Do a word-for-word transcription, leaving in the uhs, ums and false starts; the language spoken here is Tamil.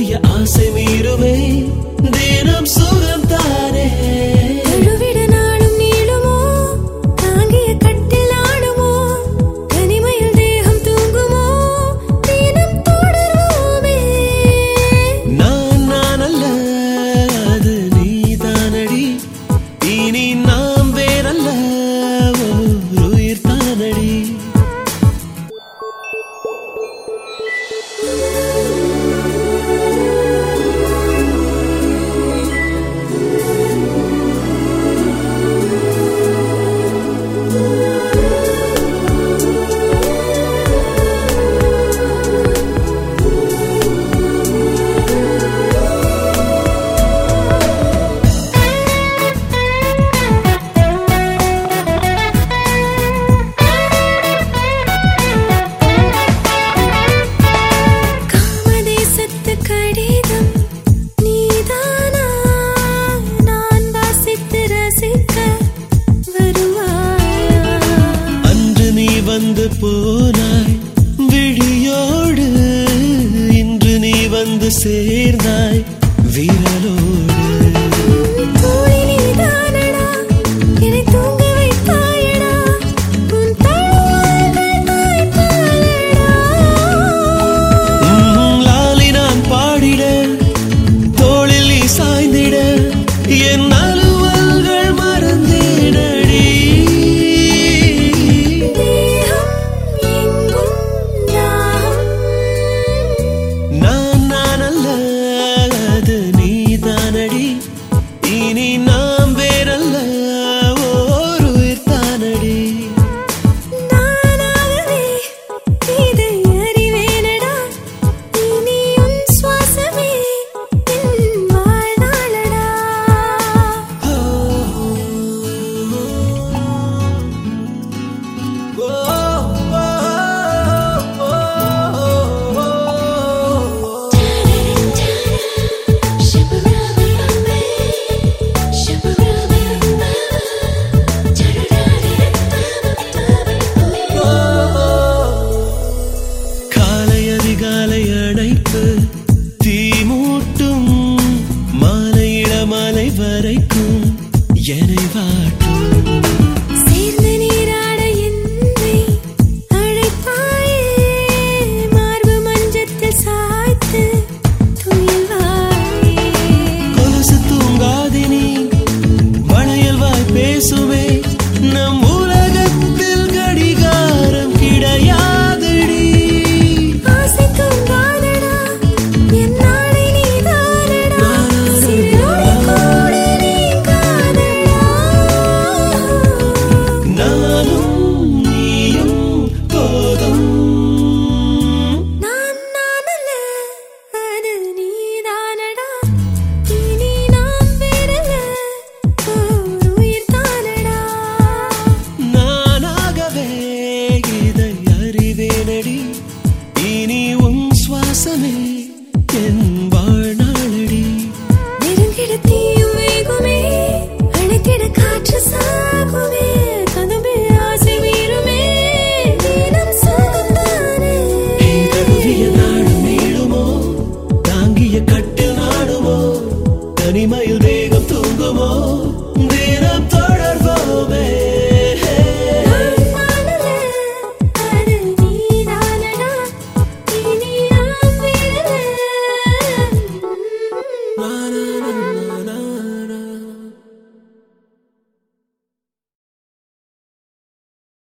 தாங்கிய ஆசை மீறுமே தினம் சுகம் தானே வந்து போனாய் விழியோடு இன்று நீ வந்து சேர்ந்தாய் விரலோடு லாலி நான் பாடிட தோளில் நீ சாய்ந்திட என் அலுவல்கள் மறந்தேனடி இனி நாம் வேறல்ல ஓர் உயிர் தானடி நானாகவே இதை அறிவேனடா இனி உன் சுவாசமே என் வாழ்நாளடா அதிகாலை அணைப்பு தீ மூட்டும் மாலையிட மாலை வரைக்கும் என்னை வாட்டும் சேர்ந்து நீராட என்னை அழைப்பாயே மார்பு மஞ்சத்தில் சாய்த்து துயில்வாயே கொலுசு தூங்காதினி வளையல் வாய் பேசுவே நம் உலகத்தில் கடிகாரம் கிடையாதடி இனி உன் சுவாசமே என் வாழ்நாளடி நெருங்கிட தீயும் வேகுமே அணைத்திட காற்று சாகுமே கதம்பு ஆசை மீறுமே தினம் சுகந்தானே தழுவிய நாடு நீளுமோ தாங்கிய கட்டு நாடுமோ தனிமையில்